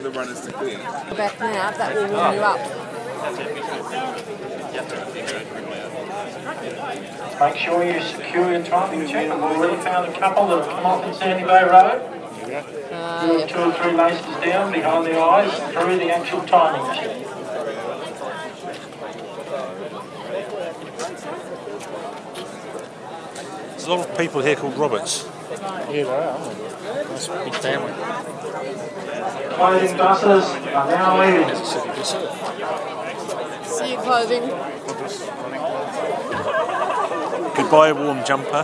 The runners to clear. Back now, that will warm you up. Make sure you secure your timing check. We've already found a couple that have come off in Sandy Bay Road. Yeah. 2 or 3 laces down behind the eyes through the actual timing check. There's a lot of people here called Roberts. Yeah, there are. That's a big family. Clothing buses are now leaving. See your clothing. Goodbye, warm jumper.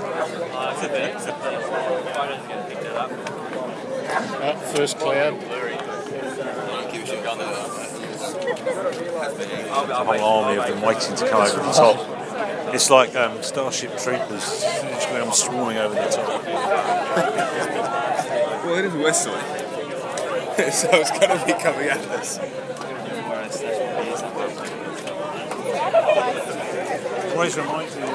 First cloud. A whole army of them waiting to come over the top. It's like Starship Troopers. I'm swarming over the top. Well, it is westerly, so it's going to be coming at us. Always reminds me of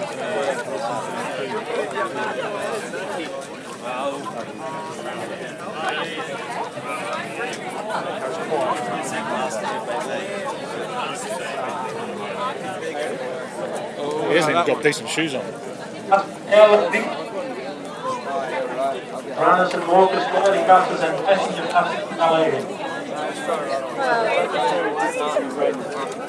He hasn't even got decent shoes on. Runners and walkers, loading buses and passenger buses are leaving.